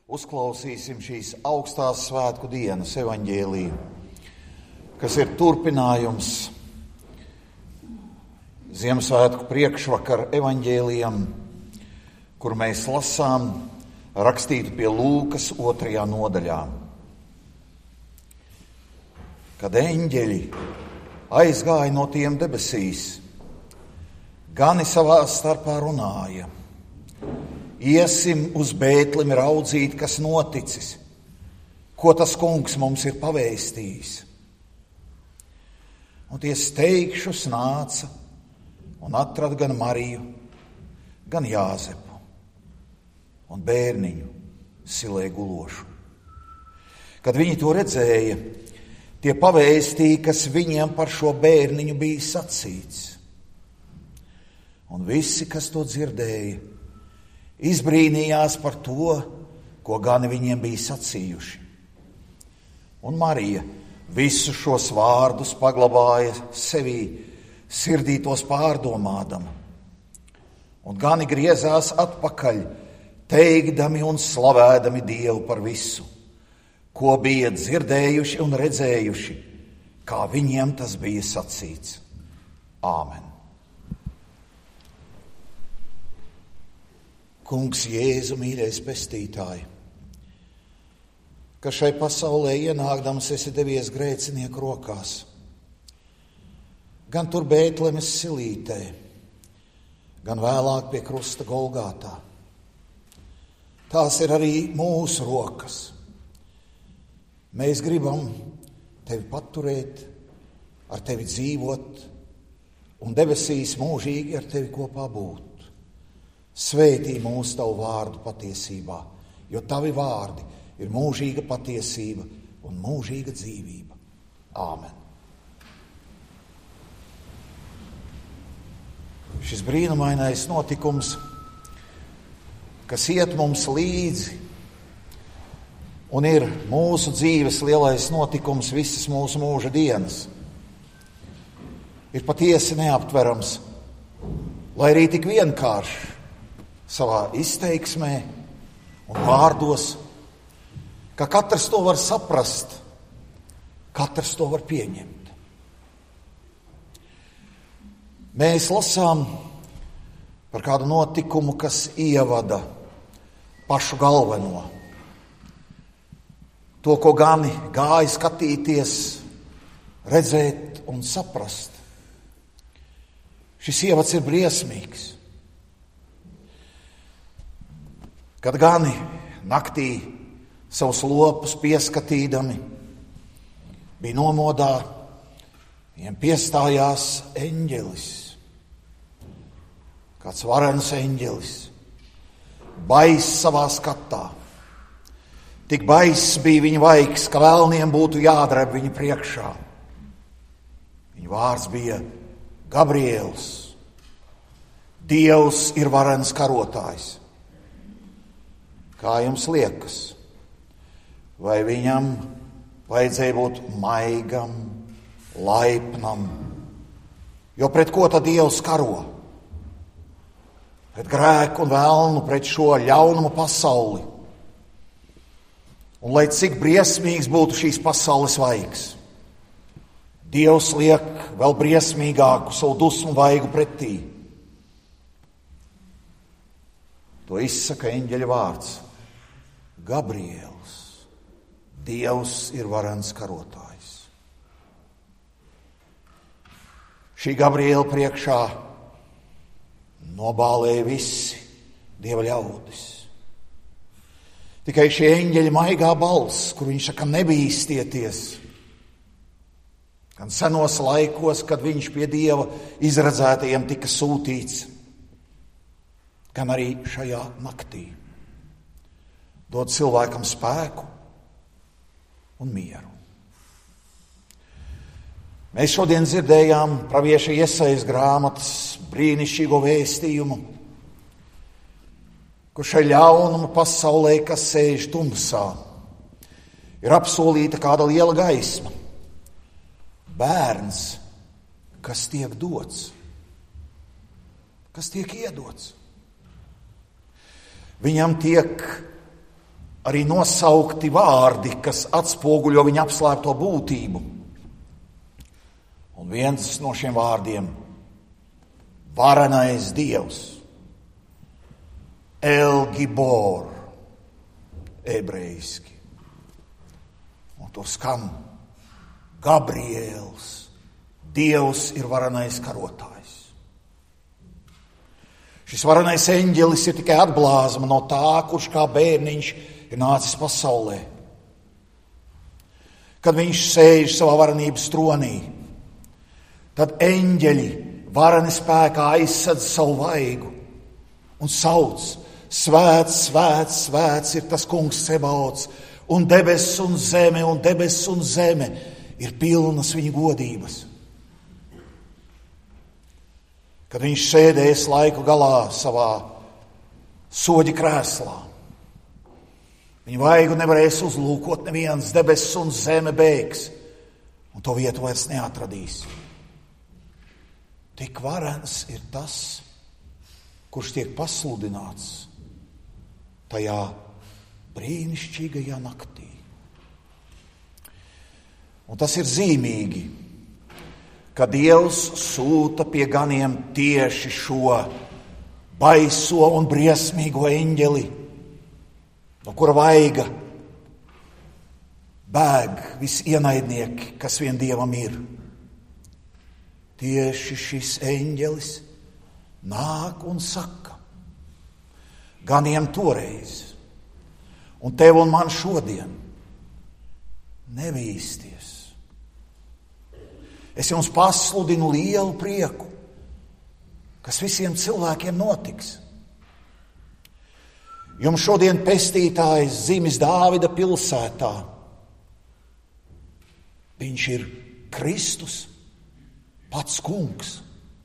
Uzklausīsim šīs augstās svētku dienas evaņģēliju, kas ir turpinājums Ziemassvētku priekšvakar evaņģēlijam, kur mēs lasām rakstītu pie Lūkas 2. nodaļā. Kad eņģeļi aizgāja no tiem debesīs, gani savā starpā runāja: Iesim uz Bētlemi raudzīt, kas noticis, ko tas kungs mums ir pavēstījis. Un tie steigšus nāca un atrada gan Mariju, gan Jāzepu un bērniņu silē gulošu. Kad viņi to redzēja, tie pavēstīja, kas viņiem par šo bērniņu bija sacīts. Un visi, kas to dzirdēja, izbrīnījās par to, ko gani viņiem bija sacījuši. Un Marija visus šos vārdus paglabāja sevī, sirdī tos pārdomādama. Un gani griezās atpakaļ, teikdami un slavēdami Dievu par visu, ko bija dzirdējuši un redzējuši, kā viņiem tas bija sacīts. Āmen. Kungs, Jēzu, mīļais pestītāji, ka šai pasaulē ienākdams esi devies grēcinieku rokās, gan tur Bētlemes silītē, gan vēlāk pie krusta Golgātā. Tās ir arī mūsu rokas. Mēs gribam tevi paturēt, ar tevi dzīvot un debesīs mūžīgi ar tevi kopā būt. Svētī mūs tavu vārdu patiesībā, jo tavi vārdi ir mūžīga patiesība un mūžīga dzīvība. Āmen. Šis brīnumainais notikums, kas iet mums līdzi un ir mūsu dzīves lielais notikums visas mūsu mūža dienas, ir patiesi neaptverams, lai arī tik vienkārši savā izteiksmē un vārdos, ka katrs to var saprast, katrs to var pieņemt. Mēs lasām par kādu notikumu, kas ievada pašu galveno. To, ko gani gāja skatīties, redzēt un saprast. Šis ievads ir briesmīgs. Kad gani naktī savus lopus pieskatīdami bija nomodā, viņiem piestājās eņģelis, kāds varens eņģelis, baiss savā skatā. Tik baiss bija viņa vaigs, ka vēlniem būtu jādreb viņa priekšā. Viņa vārds bija Gabriels. Dievs ir varens karotājs. Kā jums liekas, vai viņam vajadzēja būt maigam, laipnam? Jo pret ko tad Dievs karo? Pret grēku un vēlnu, pret šo ļaunumu pasauli. Un lai cik briesmīgs būtu šīs pasaules vaigs, Dievs liek vēl briesmīgāku savu dusmu vaigu pretī. To izsaka eņģeļa vārds. Gabriels, Dievs ir varens karotājs. Šī Gabriela priekšā nobālēja visi Dieva ļaudis. Tikai šī eņģeļa maigā balss, kur viņš saka nebīstieties, gan senos laikos, kad viņš pie Dieva izredzētajiem tika sūtīts, gan arī šajā naktī. Dod cilvēkam spēku un mieru. Mēs šodien dzirdējām pravieša Jesajas grāmatas brīnišķīgo vēstījumu, kur šai ļaunuma pasaulē, kas sēž tumsā, ir apsolīta kāda liela gaisma. Bērns, kas tiek dots, kas tiek iedots. Viņam tiek arī nosaukti vārdi, kas atspoguļo viņa apslēpto būtību. Un viens no šiem vārdiem – varenais Dievs, El Gibor, ebrejiski. Un tur skan Gabriels, Dievs ir varenais karotājs. Šis varenais eņģelis ir tikai atblāzma no tā, kurš kā bērniņš ir nācis pasaulē. Kad viņš sēž savā varenības tronī, tad eņģeļi vareni spēkā aizsadz savu vaigu un sauc: Svēts, svēts, svēts ir tas kungs Sebaots, un debesis un zeme ir pilnas viņa godības. Kad viņš sēdēs laiku galā savā soļa krēslā, viņa vaigu nevarēs uzlūkot neviens, debesis un zeme bēgs, un to vietu vairs neatradīs. Tik varens ir tas, kurš tiek pasludināts tajā brīnišķīgajā naktī. Un tas ir zīmīgi, ka Dievs sūta pie ganiem tieši šo baiso un briesmīgo eņģeli, no kura vaiga bēg visi ienaidnieki, kas vien Dievam ir. Tieši šis eņģelis nāk un saka ganiem toreiz un tev un man šodien: nevīsties. Es jums pasludinu lielu prieku, kas visiem cilvēkiem notiks. Jums šodien pestītājs dzimis Dāvida pilsētā. Viņš ir Kristus, pats kungs.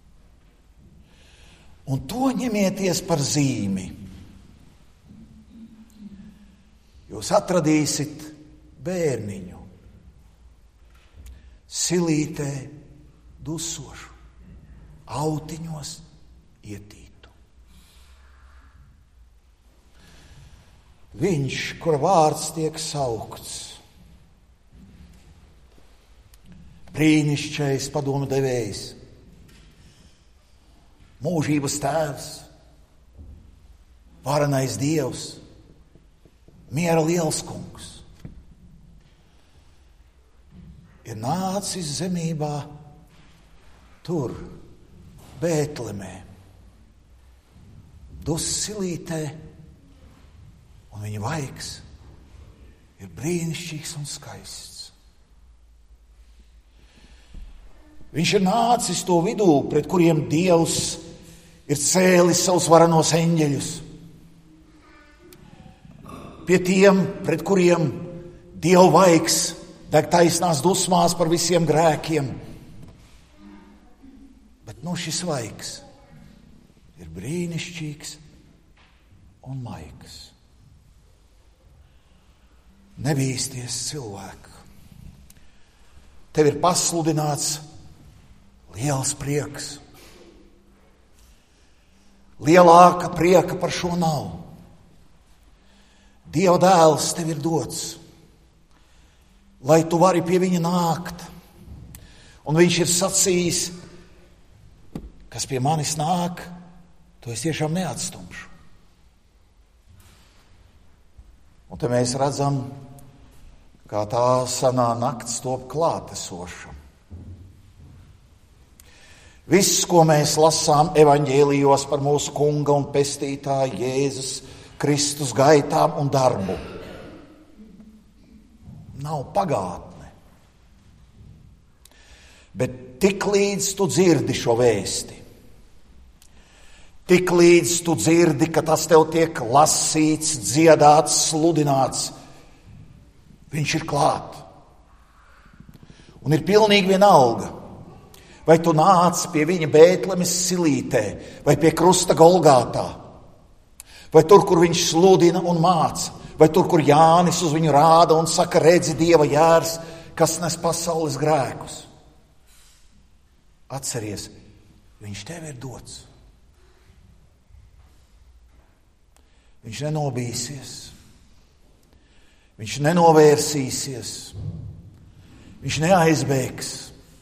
Un to ņemieties par zīmi. Jūs atradīsit bērniņu silītē dusošu, autiņos ietītu. Viņš, kura vārds tiek saukts, brīnišķīgais padomu devējs, mūžības tēvs, varenais Dievs, miera liels kungs, ir nācis zemībā tur, Bētlemē, dusilītē, un viņa vaigs ir brīnišķīgs un skaists. Viņš ir nācis to vidū, pret kuriem Dievs ir cēlis savus varenos eņģeļus. Pie tiem, pret kuriem Dieva vaigs deg taisnās dusmās par visiem grēkiem. Bet šis vaigs ir brīnišķīgs un maigs. Nebīsties, cilvēku. Tev ir pasludināts liels prieks. Lielāka prieka par šo nav. Dieva dēls tev ir dots, lai tu vari pie viņa nākt. Un viņš ir sacījis: kas pie manis nāk, to es tiešām neatstumšu. Un te mēs redzam, kā tā sanā nakts top klātesoša. Viss, ko mēs lasām evaņģēlijos par mūsu kunga un pestītāja Jēzus Kristus gaitām un darbu, nav pagātne. Bet tiklīdz tu dzirdi šo vēsti, tiklīdz tu dzirdi, ka tas tev tiek lasīts, dziedāts, sludināts, viņš ir klāt. Un ir pilnīgi vienalga, vai tu nāc pie viņa Bētlemes silītē, vai pie krusta Golgātā, vai tur, kur viņš sludina un māca, vai tur, kur Jānis uz viņu rāda un saka: redzi, Dieva jērs, kas nes pasaules grēkus. Atceries, viņš tev ir dots. Viņš nenobīsies. Viņš nenovērsīsies, viņš neaizbēgs.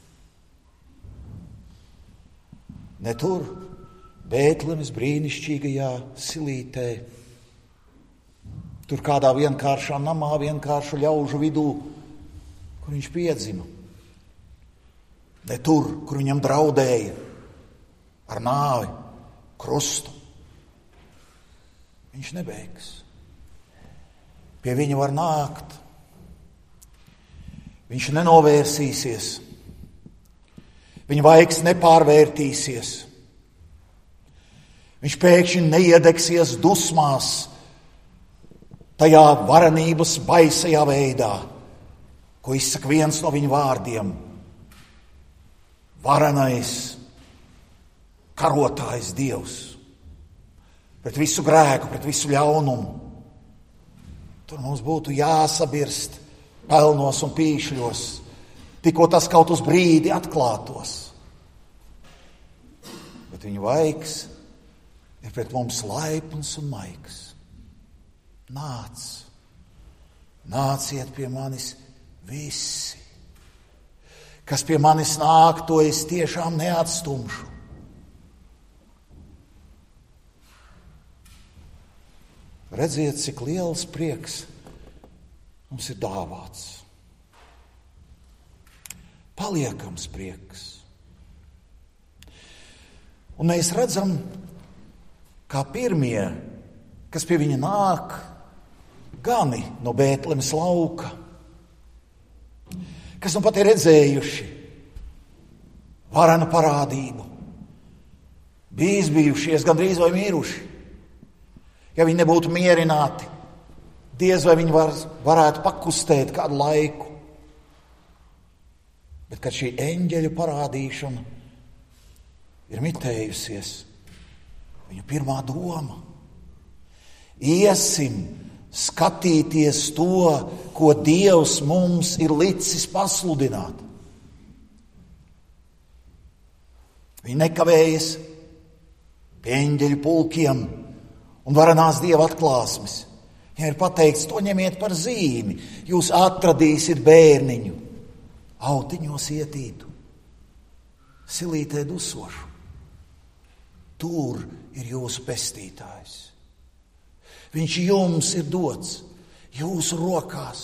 Ne tur, Bētlemes brīnišķīgajā silītē, tur kādā vienkāršā namā, vienkāršu ļaužu vidū, kur viņš piedzima. Ne tur, kur viņam draudēja ar nāvi, krustu. Viņš nebēgs. Pie viņa var nākt. Viņš nenovērsīsies. Viņa vaigs nepārvērtīsies. Viņš pēkšņi neiedegsies dusmās tajā varenības baisajā veidā, ko izsaka viens no viņa vārdiem. Varenais karotājs Dievs. Pret visu grēku, pret visu ļaunumu. Tur mums būtu jāsabirst pelnos un pīšļos, tikko tas kaut uz brīdi atklātos. Bet viņa vaigs ir pret mums laipns un maigs. Nāciet pie manis visi. Kas pie manis nāk, to es tiešām neatstumšu. Redziet, cik liels prieks mums ir dāvāts. Paliekams prieks. Un mēs redzam, kā pirmie, kas pie viņa nāk, gani no Bētlemes lauka, kas nu pat ir redzējuši varenu parādību, bijušies gandrīz vai miruši. Ja viņi nebūtu mierināti, diez vai viņi varētu pakustēt kādu laiku. Bet kad šī eņģeļu parādīšana ir mitējusies, viņu pirmā doma – iesim skatīties to, ko Dievs mums ir licis pasludināt. Viņi nekavējas pie eņģeļu pulkiem un varenās Dieva atklāsmes. Viņam ir pateikts, to ņemiet par zīmi. Jūs atradīsiet bērniņu, autiņos ietītu, silītē dusošu. Tur ir jūsu pestītājs. Viņš jums ir dots, jūsu rokās.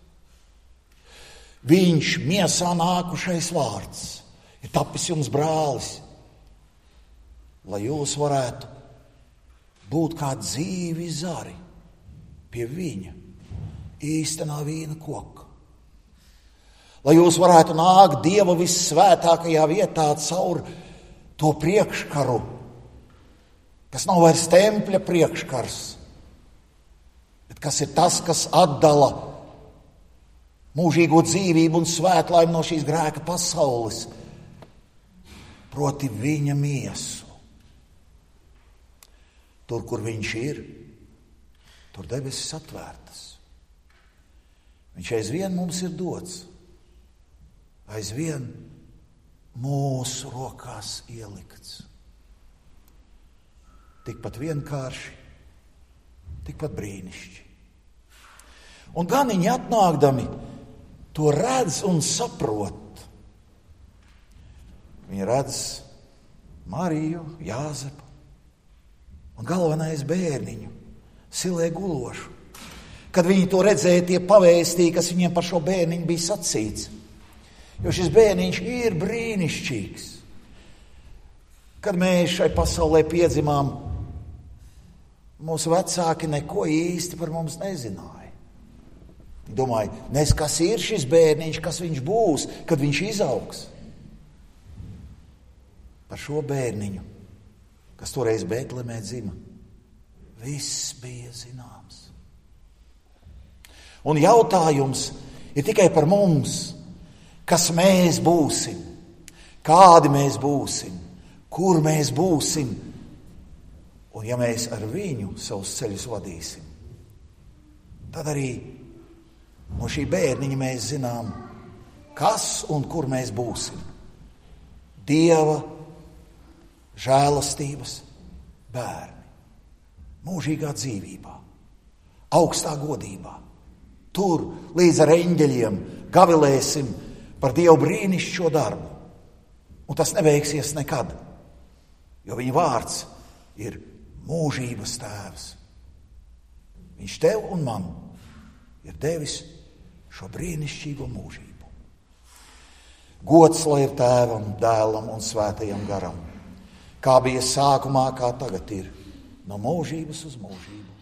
Viņš miesā nākušais vārds ir tapis jums brālis, lai jūs varētu būt kā dzīvi zari pie viņa īstenā vīna koka. Lai jūs varētu nākt Dieva vissvētākajā vietā caur to priekškaru, kas nav vairs tempļa priekškars, bet kas ir tas, kas atdala mūžīgo dzīvību un svētlaimi no šīs grēka pasaules, proti viņa miesu. Tur, kur viņš ir, tur debesis atvērtas. Viņš aizvien mums ir dots, aizvien mūsu rokās ielikts. Tikpat vienkārši, tikpat brīnišķi. Un ganiņi atnākdami to redz un saprot. Viņi redz Mariju, Jāzepu un galvenais bērniņu, silē gulošu. Kad viņi to redzēja, tie pavēstīja, kas viņiem par šo bērniņu bija sacīts. Jo šis bērniņš ir brīnišķīgs. Kad mēs šai pasaulē piedzimām, mūsu vecāki neko īsti par mums nezināja. Domāju, nes kas ir šis bērniņš, kas viņš būs, kad viņš izaugs. Par šo bērniņu, kas toreiz Bētlemē dzima, viss bija zināms. Un jautājums ir tikai par mums, kas mēs būsim, kādi mēs būsim, kur mēs būsim, un ja mēs ar viņu savus ceļus vadīsim, tad arī no šī bērniņa mēs zinām, kas un kur mēs būsim. Dieva žēlastības bērni, mūžīgā dzīvībā, augstā godībā, Tur līdz ar eņģeļiem gavilēsim par Dievu brīnišķo darbu. Un tas nebeigsies nekad, jo viņa vārds ir mūžības tēvs. Viņš tev un man ir devis šo brīnišķīgo mūžību. Gods lai ir Tēvam, Dēlam un Svētajam garam, kā bija sākumā, kā tagad ir, no mūžības uz mūžību.